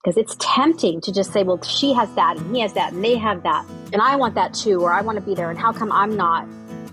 Because it's tempting to just say, well, she has that and he has that and they have that. And I want that too, or I want to be there. And how come I'm not?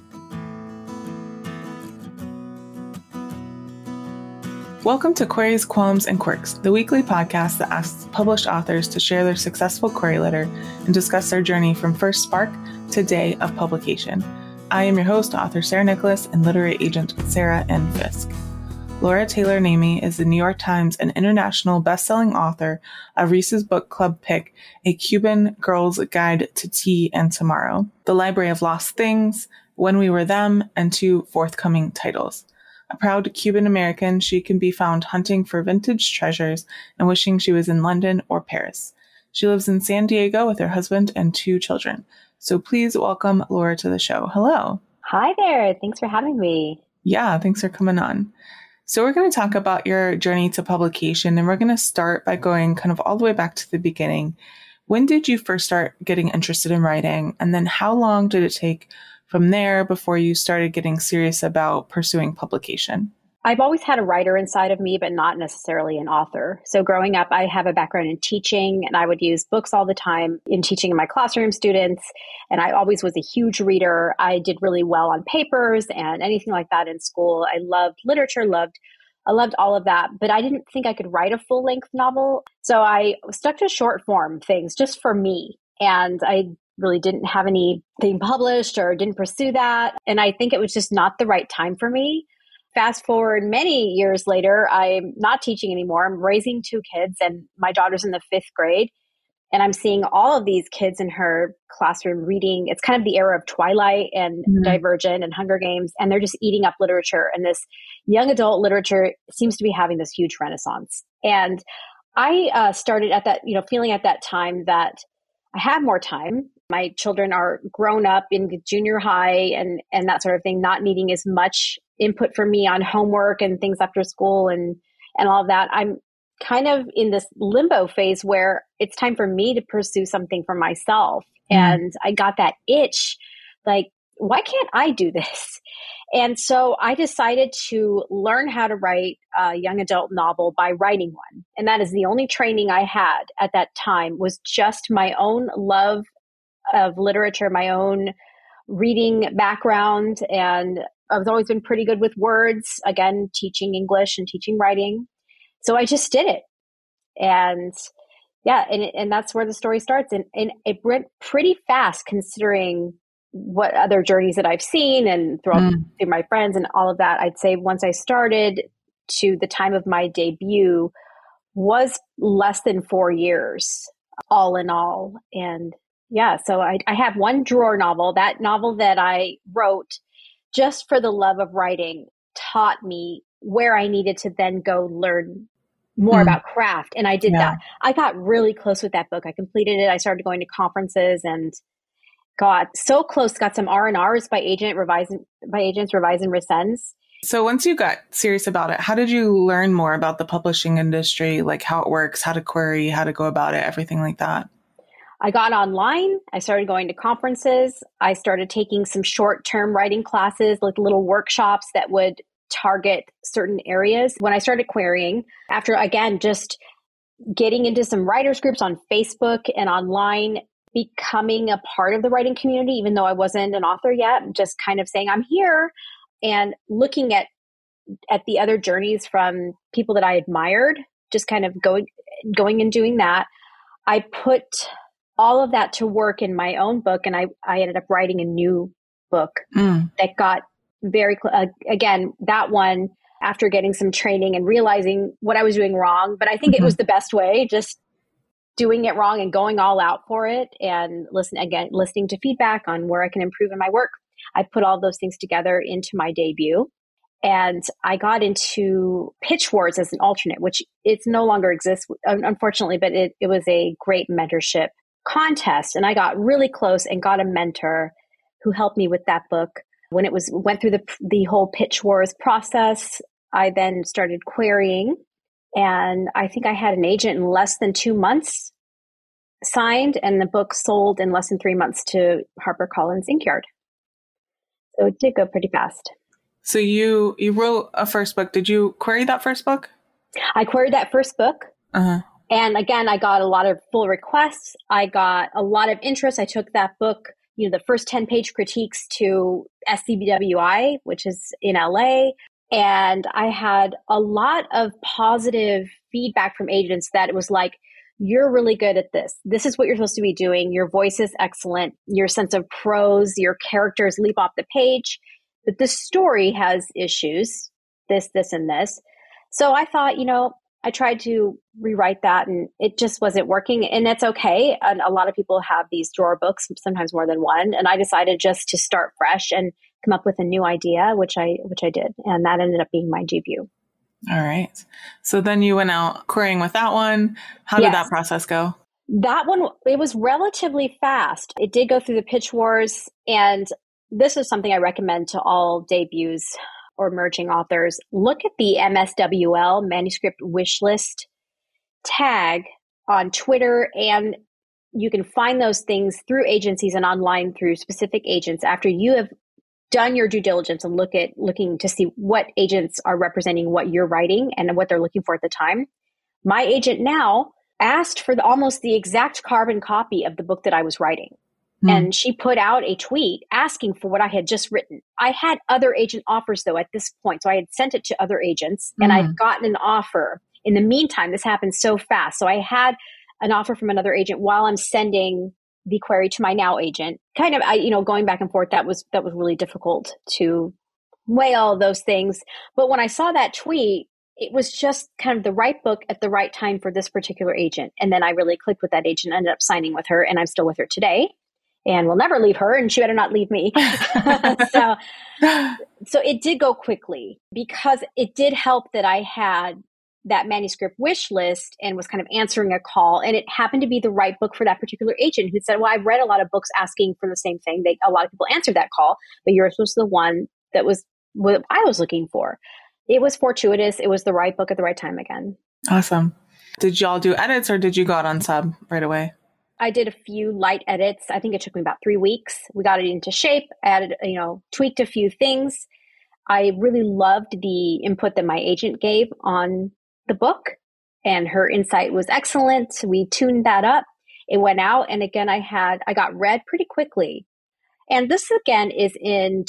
Welcome to Queries, Qualms, and Quirks, the weekly podcast that asks published authors to share their successful query letter and discuss their journey from first spark to day of publication. I am your host, author Sarah Nicholas, and literary agent Sarah N. Fisk. Laura Taylor Namey is the New York Times and international best-selling author of Reese's Book Club pick, A Cuban Girl's Guide to Tea and Tomorrow, The Library of Lost Things, When We Were Them, and 2 forthcoming titles. A proud Cuban American, she can be found hunting for vintage treasures and wishing she was in London or Paris. She lives in San Diego with her husband and 2 children. So please welcome Laura to the show. Hello. Hi there. Thanks for having me. Yeah, thanks for coming on. So we're going to talk about your journey to publication, and we're going to start by going kind of all the way back to the beginning. When did you first start getting interested in writing? And then how long did it take from there before you started getting serious about pursuing publication? I've always had a writer inside of me, but not necessarily an author. So growing up, I have a background in teaching, and I would use books all the time in teaching my classroom students. And I always was a huge reader. I did really well on papers and anything like that in school. I loved literature, I loved all of that, but I didn't think I could write a full-length novel. So I stuck to short form things just for me. And I really didn't have anything published or didn't pursue that. And I think it was just not the right time for me. Fast forward many years later, I'm not teaching anymore. I'm raising 2 kids and my daughter's in the 5th grade. And I'm seeing all of these kids in her classroom reading. It's kind of the era of Twilight and Divergent and Hunger Games. And they're just eating up literature. And this young adult literature seems to be having this huge renaissance. And I started at that, feeling at that time that I have more time. My children are grown up in junior high and that sort of thing, not needing as much input from me on homework and things after school and all of that. I'm kind of in this limbo phase where it's time for me to pursue something for myself. And I got that itch, like, why can't I do this? And so I decided to learn how to write a young adult novel by writing one. And that is the only training I had at that time, was just my own love of literature, my own reading background. And I've always been pretty good with words, again, teaching English and teaching writing. So I just did it. And yeah, and that's where the story starts. And it went pretty fast considering what other journeys that I've seen and through my friends and all of that. I'd say once I started to the time of my debut was less than 4 years, all in all. And yeah, so I have one drawer novel. That novel that I wrote just for the love of writing taught me where I needed to then go learn more about craft. And I did that. I got really close with that book. I completed it. I started going to conferences and got so close, got some R&Rs by agents, Revise and Resends. So once you got serious about it, how did you learn more about the publishing industry, like how it works, how to query, how to go about it, everything like that? I got online. I started going to conferences. I started taking some short-term writing classes, like little workshops that would target certain areas. When I started querying, after, again, just getting into some writers groups on Facebook and online, becoming a part of the writing community, even though I wasn't an author yet, just kind of saying, I'm here, and looking at the other journeys from people that I admired, just kind of going and doing that. I put all of that to work in my own book, and I ended up writing a new book that got very, again, that one after getting some training and realizing what I was doing wrong. But I think it was the best way, just doing it wrong and going all out for it and listening to feedback on where I can improve in my work. I put all those things together into my debut. And I got into Pitch Wars as an alternate, which it no longer exists, unfortunately, but it was a great mentorship contest. And I got really close and got a mentor who helped me with that book. When it went through the whole Pitch Wars process, I then started querying, and I think I had an agent in less than 2 months signed, and the book sold in less than 3 months to HarperCollins Inkyard. So it did go pretty fast. So you wrote a first book. Did you query that first book? I queried that first book. And again, I got a lot of full requests. I got a lot of interest. I took that book, the first 10-page critiques to SCBWI, which is in LA. And I had a lot of positive feedback from agents that it was like, you're really good at this. This is what you're supposed to be doing. Your voice is excellent. Your sense of prose, your characters leap off the page. But this story has issues, this, and this. So I thought, I tried to rewrite that and it just wasn't working. And it's okay. And a lot of people have these drawer books, sometimes more than one. And I decided just to start fresh and come up with a new idea, which I did. And that ended up being my debut. All right. So then you went out querying with that one. How did that process go? That one, it was relatively fast. It did go through the pitch wars. And this is something I recommend to all debuts or emerging authors. Look at the MSWL, manuscript wish list tag on Twitter, and you can find those things through agencies and online through specific agents after you have done your due diligence and looking to see what agents are representing what you're writing and what they're looking for at the time. My agent now asked for almost the exact carbon copy of the book that I was writing. And she put out a tweet asking for what I had just written. I had other agent offers, though, at this point. So I had sent it to other agents and I'd gotten an offer. In the meantime, this happened so fast. So I had an offer from another agent while I'm sending the query to my now agent. Kind of, going back and forth, that was really difficult to weigh all those things. But when I saw that tweet, it was just kind of the right book at the right time for this particular agent. And then I really clicked with that agent, ended up signing with her, and I'm still with her today. And will never leave her, and she better not leave me. So it did go quickly because it did help that I had that manuscript wish list and was kind of answering a call. And it happened to be the right book for that particular agent who said, well, I've read a lot of books asking for the same thing. A lot of people answered that call, but yours was the one that was what I was looking for. It was fortuitous. It was the right book at the right time again. Awesome. Did y'all do edits or did you go out on sub right away? I did a few light edits. I think it took me about 3 weeks. We got it into shape, added, tweaked a few things. I really loved the input that my agent gave on the book, and her insight was excellent. We tuned that up. It went out, and again, I got read pretty quickly. And this again is in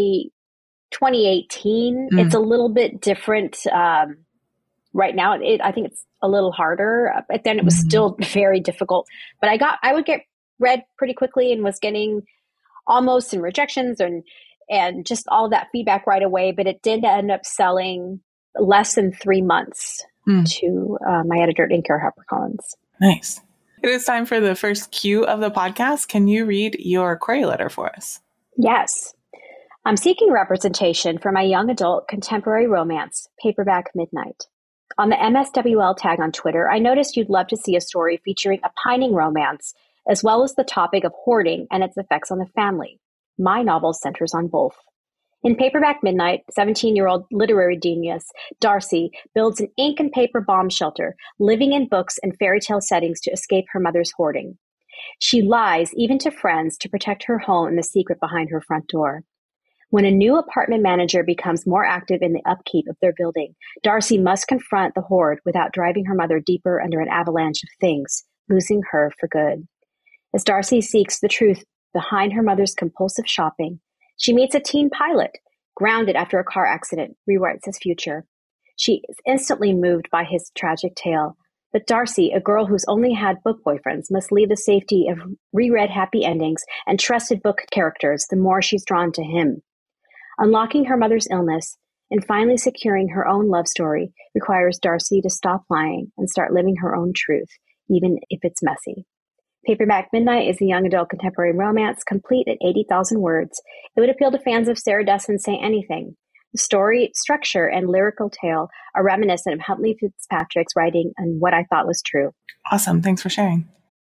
2018. It's a little bit different right now. I think it's a little harder. But then it was still very difficult. But I would get read pretty quickly and was getting almost and rejections and just all of that feedback right away. But it did end up selling less than 3 months to my editor at Inker HarperCollins. Nice. It is time for the first cue of the podcast. Can you read your query letter for us? Yes. I'm seeking representation for my young adult contemporary romance, Paperback Midnight. On the MSWL tag on Twitter, I noticed you'd love to see a story featuring a pining romance, as well as the topic of hoarding and its effects on the family. My novel centers on both. In Paperback Midnight, 17-year-old literary genius Darcy builds an ink and paper bomb shelter, living in books and fairy tale settings to escape her mother's hoarding. She lies, even to friends, to protect her home and the secret behind her front door. When a new apartment manager becomes more active in the upkeep of their building, Darcy must confront the hoard without driving her mother deeper under an avalanche of things, losing her for good. As Darcy seeks the truth behind her mother's compulsive shopping, she meets a teen pilot, grounded after a car accident, rewrites his future. She is instantly moved by his tragic tale. But Darcy, a girl who's only had book boyfriends, must leave the safety of reread happy endings and trusted book characters the more she's drawn to him. Unlocking her mother's illness and finally securing her own love story requires Darcy to stop lying and start living her own truth, even if it's messy. Paperback Midnight is a young adult contemporary romance complete at 80,000 words. It would appeal to fans of Sarah Dessen's Say Anything. The story, structure, and lyrical tale are reminiscent of Huntley Fitzpatrick's writing and What I Thought Was True. Awesome. Thanks for sharing.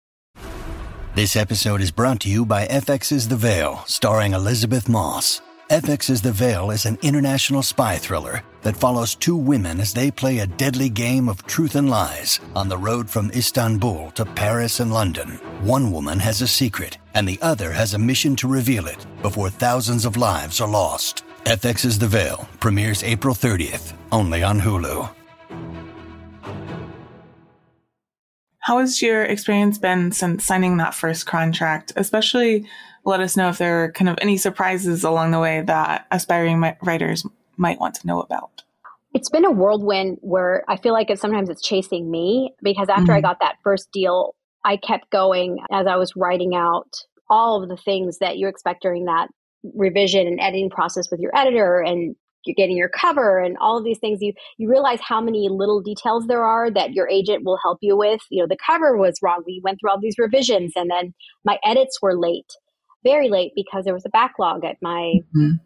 This episode is brought to you by FX's The Veil, starring Elizabeth Moss. FX's The Veil is an international spy thriller that follows two women as they play a deadly game of truth and lies on the road from Istanbul to Paris and London. One woman has a secret, and the other has a mission to reveal it before thousands of lives are lost. FX's The Veil premieres April 30th, only on Hulu. How has your experience been since signing that first contract? Especially let us know if there are kind of any surprises along the way that aspiring writers might want to know about. It's been a whirlwind where I feel like sometimes it's chasing me, because after I got that first deal, I kept going as I was writing out all of the things that you expect during that revision and editing process with your editor, and you're getting your cover and all of these things. You realize how many little details there are that your agent will help you with. The cover was wrong. We went through all these revisions, and then my edits were late, very late, because there was a backlog at my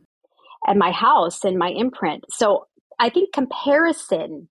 house and my imprint. So I think comparison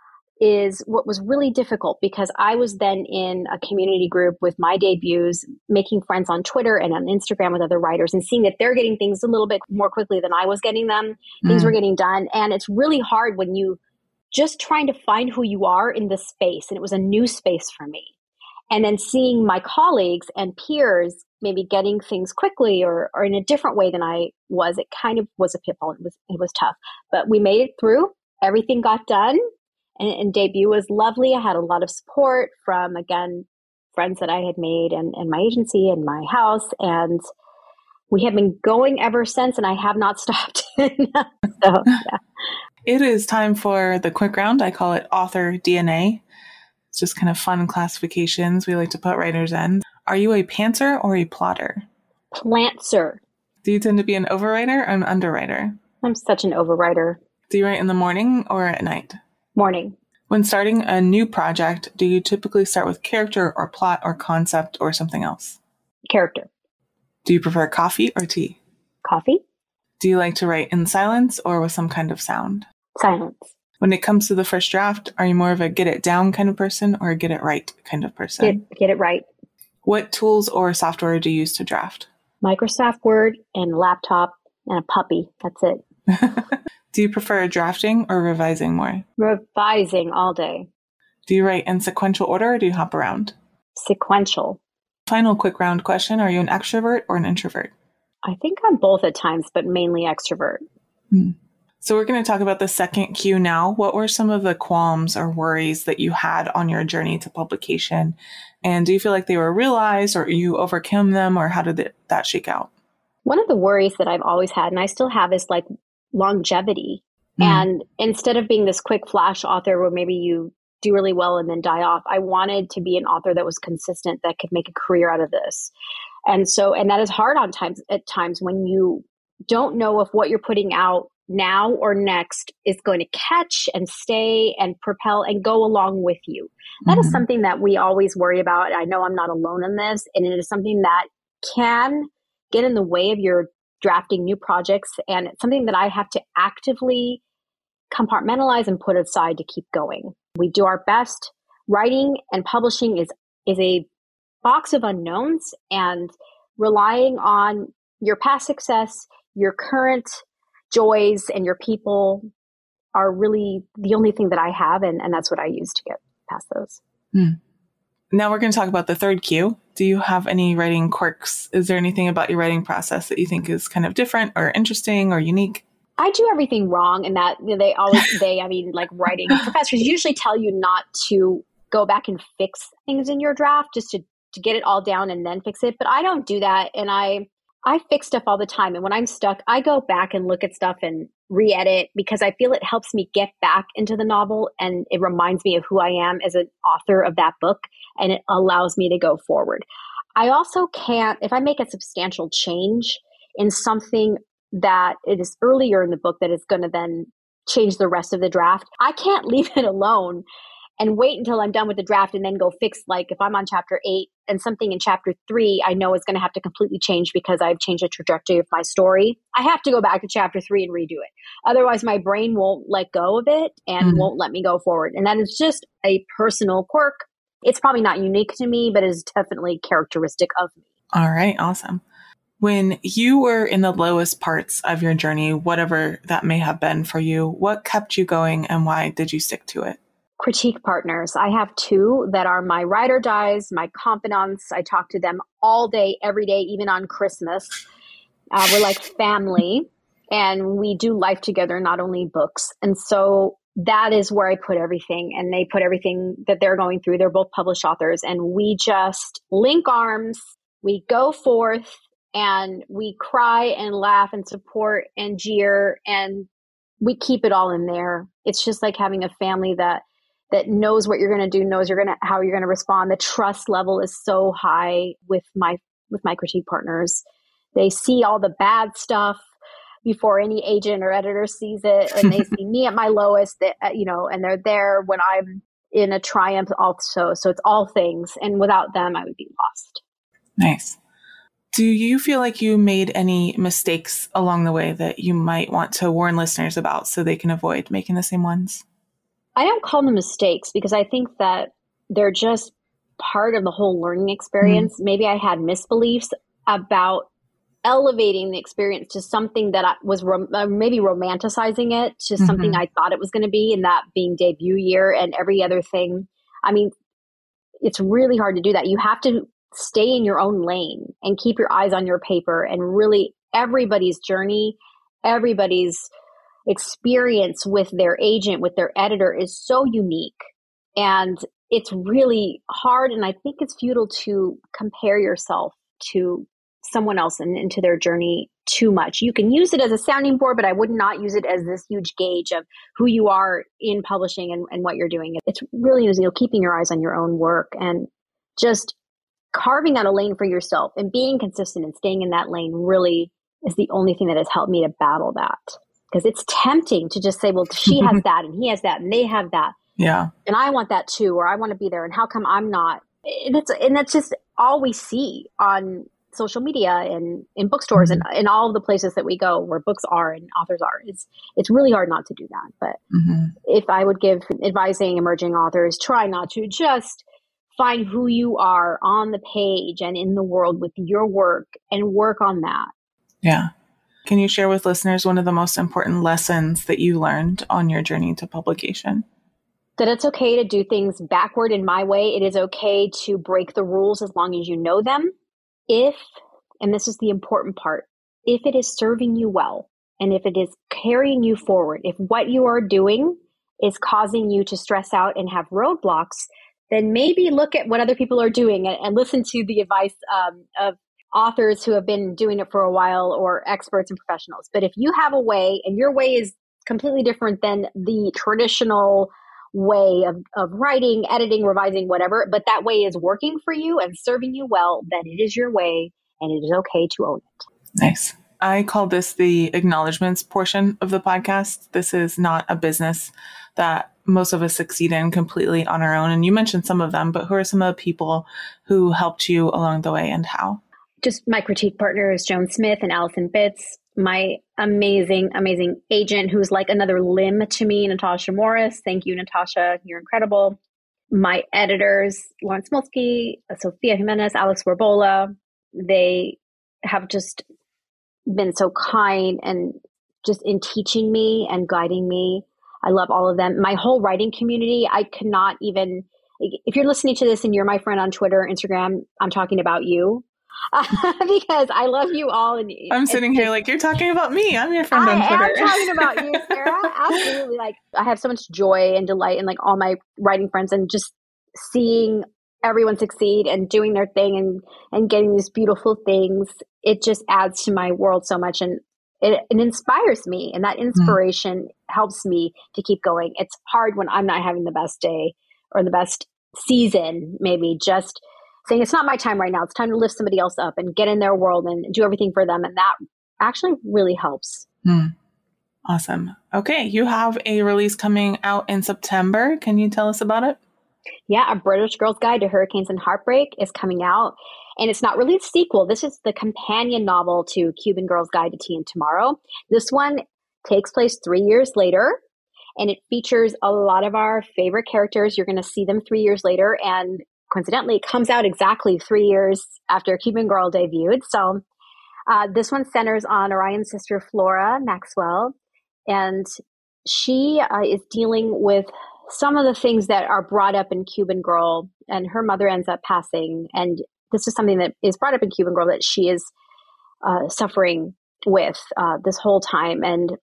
is what was really difficult, because I was then in a community group with my debuts, making friends on Twitter and on Instagram with other writers, and seeing that they're getting things a little bit more quickly than I was getting them. Things were getting done. And it's really hard when you just trying to find who you are in this space. And it was a new space for me. And then seeing my colleagues and peers maybe getting things quickly or in a different way than I was, it kind of was a pitfall. It was tough, but we made it through. Everything got done. And debut was lovely. I had a lot of support from, again, friends that I had made and my agency and my house. And we have been going ever since, and I have not stopped. So, yeah. It is time for the quick round. I call it author DNA. It's just kind of fun classifications we like to put writers in. Are you a pantser or a plotter? Plantser. Do you tend to be an overwriter or an underwriter? I'm such an overwriter. Do you write in the morning or at night? Morning. When starting a new project, do you typically start with character or plot or concept or something else? Character. Do you prefer coffee or tea? Coffee. Do you like to write in silence or with some kind of sound? Silence. When it comes to the first draft, are you more of a get it down kind of person or a get it right kind of person? Get it right. What tools or software do you use to draft? Microsoft Word and laptop and a puppy. That's it. Do you prefer drafting or revising more? Revising all day. Do you write in sequential order or do you hop around? Sequential. Final quick round question. Are you an extrovert or an introvert? I think I'm both at times, but mainly extrovert. So we're going to talk about the second Q now. What were some of the qualms or worries that you had on your journey to publication? And do you feel like they were realized or you overcame them, or how did that shake out? One of the worries that I've always had, and I still have, is like longevity. And instead of being this quick flash author where maybe you do really well and then die off, I wanted to be an author that was consistent, that could make a career out of this. And that is hard at times when you don't know if what you're putting out now or next is going to catch and stay and propel and go along with you. That is something that we always worry about. I know I'm not alone in this, and it is something that can get in the way of your drafting new projects. And it's something that I have to actively compartmentalize and put aside to keep going. We do our best. Writing and publishing is a box of unknowns, and relying on your past success, your current joys, and your people are really the only thing that I have. And that's what I use to get past those. Now we're going to talk about the third Q. Do you have any writing quirks? Is there anything about your writing process that you think is kind of different or interesting or unique? I do everything wrong, and that like writing professors usually tell you not to go back and fix things in your draft, just to get it all down and then fix it. But I don't do that. And I fix stuff all the time. And when I'm stuck, I go back and look at stuff and re-edit, because I feel it helps me get back into the novel, and it reminds me of who I am as an author of that book, and it allows me to go forward. I also can't, if I make a substantial change in something that it is earlier in the book that is going to then change the rest of the draft, I can't leave it alone and wait until I'm done with the draft and then go fix, like if I'm on chapter 8 and something in chapter 3 I know is going to have to completely change because I've changed the trajectory of my story. I have to go back to chapter 3 and redo it. Otherwise, my brain won't let go of it and won't let me go forward. And that is just a personal quirk. It's probably not unique to me, but is definitely characteristic of me. All right. Awesome. When you were in the lowest parts of your journey, whatever that may have been for you, what kept you going and why did you stick to it? Critique partners. I have 2 that are my ride or dies, my confidants. I talk to them all day, every day, even on Christmas. We're like family, and we do life together, not only books. And so that is where I put everything, and they put everything that they're going through. They're both published authors, and we just link arms. We go forth and we cry and laugh and support and jeer, and we keep it all in there. It's just like having a family that knows what you're going to do, knows how you're going to respond. The trust level is so high with my critique partners. They see all the bad stuff before any agent or editor sees it, and they see me at my lowest, and they're there when I'm in a triumph also. So it's all things, and without them, I would be lost. Nice. Do you feel like you made any mistakes along the way that you might want to warn listeners about so they can avoid making the same ones? I don't call them mistakes because I think that they're just part of the whole learning experience. Mm-hmm. Maybe I had misbeliefs about elevating the experience to something that I was maybe romanticizing it to mm-hmm. something I thought it was going to be, and that being debut year and every other thing. I mean, it's really hard to do that. You have to stay in your own lane and keep your eyes on your paper, and really everybody's journey, everybody's experience with their agent, with their editor is so unique. And it's really hard. And I think it's futile to compare yourself to someone else and to their journey too much. You can use it as a sounding board, but I would not use it as this huge gauge of who you are in publishing and what you're doing. It's really, keeping your eyes on your own work and just carving out a lane for yourself and being consistent and staying in that lane really is the only thing that has helped me to battle that. Because it's tempting to just say, well, she has that and he has that and they have that. Yeah. And I want that too, or I want to be there. And how come I'm not? And that's just all we see on social media and in bookstores mm-hmm. and in all of the places that we go where books are and authors are. It's really hard not to do that. But mm-hmm. if I would give advising emerging authors, try not to, just find who you are on the page and in the world with your work and work on that. Yeah. Can you share with listeners one of the most important lessons that you learned on your journey to publication? That it's okay to do things backward in my way. It is okay to break the rules as long as you know them. If, and this is the important part, if it is serving you well, and if it is carrying you forward, if what you are doing is causing you to stress out and have roadblocks, then maybe look at what other people are doing and listen to the advice of authors who have been doing it for a while or experts and professionals. But if you have a way and your way is completely different than the traditional way of writing, editing, revising, whatever, but that way is working for you and serving you well, then it is your way and it is okay to own it. Nice. I call this the acknowledgements portion of the podcast. This is not a business that most of us succeed in completely on our own. And you mentioned some of them, but who are some of the people who helped you along the way and how? Just my critique partners, Joan Smith and Allison Bitts, my amazing, amazing agent who's like another limb to me, Natasha Morris. Thank you, Natasha. You're incredible. My editors, Lawrence Smolsky, Sophia Jimenez, Alex Borbola. They have just been so kind and just in teaching me and guiding me. I love all of them. My whole writing community, I could not even, if you're listening to this and you're my friend on Twitter, Instagram, I'm talking about you. Because I love you all. And I'm sitting here like, you're talking about me. I'm your friend on Twitter. I'm talking about you, Sarah. Absolutely. Like, I have so much joy and delight in like all my writing friends and just seeing everyone succeed and doing their thing and getting these beautiful things. It just adds to my world so much. And it inspires me. And that inspiration helps me to keep going. It's hard when I'm not having the best day or the best season, maybe just saying it's not my time right now. It's time to lift somebody else up and get in their world and do everything for them. And that actually really helps. Awesome. Okay. You have a release coming out in September. Can you tell us about it? Yeah. A British Girl's Guide to Hurricanes and Heartbreak is coming out. And it's not really a sequel. This is the companion novel to Cuban Girl's Guide to Tea and Tomorrow. This one takes place 3 years later. And it features a lot of our favorite characters. You're going to see them 3 years later. And coincidentally, it comes out exactly 3 years after Cuban Girl debuted. So this one centers on Orion's sister, Flora Maxwell. And she is dealing with some of the things that are brought up in Cuban Girl. And her mother ends up passing. And this is something that is brought up in Cuban Girl that she is suffering with this whole time. And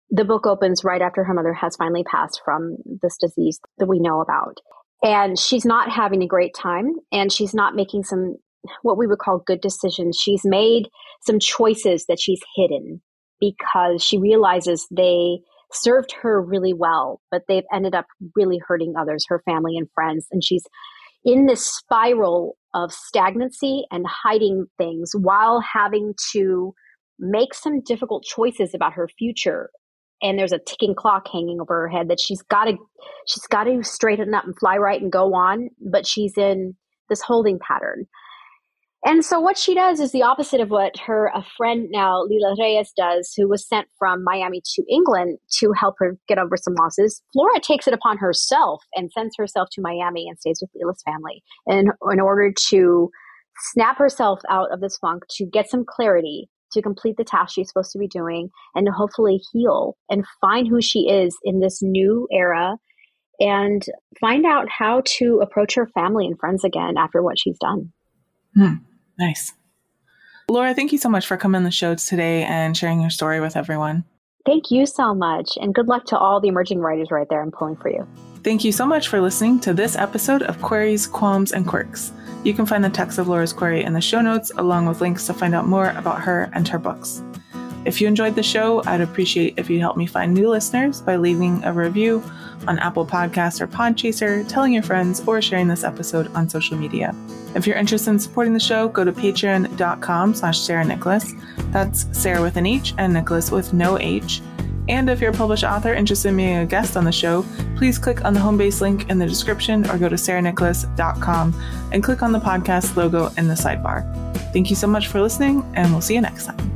the book opens right after her mother has finally passed from this disease that we know about. And she's not having a great time, and she's not making some, what we would call good decisions. She's made some choices that she's hidden because she realizes they served her really well, but they've ended up really hurting others, her family and friends. And she's in this spiral of stagnancy and hiding things while having to make some difficult choices about her future. And there's a ticking clock hanging over her head that she's got to straighten up and fly right and go on, but she's in this holding pattern. And so what she does is the opposite of what a friend now, Lila Reyes, does, who was sent from Miami to England to help her get over some losses. Flora takes it upon herself and sends herself to Miami and stays with Lila's family in order to snap herself out of this funk, to get some clarity, to complete the task she's supposed to be doing, and to hopefully heal and find who she is in this new era and find out how to approach her family and friends again after what she's done. Nice. Laura, thank you so much for coming on the show today and sharing your story with everyone. Thank you so much. And good luck to all the emerging writers right there. I'm pulling for you. Thank you so much for listening to this episode of Queries, Qualms, and Quirks. You can find the text of Laura's query in the show notes, along with links to find out more about her and her books. If you enjoyed the show, I'd appreciate if you'd help me find new listeners by leaving a review on Apple Podcasts or Podchaser, telling your friends, or sharing this episode on social media. If you're interested in supporting the show, go to patreon.com/Sarah Nicholas. That's Sarah with an H and Nicholas with no H. And if you're a published author interested in being a guest on the show, please click on the home base link in the description or go to sarahnicholas.com and click on the podcast logo in the sidebar. Thank you so much for listening, and we'll see you next time.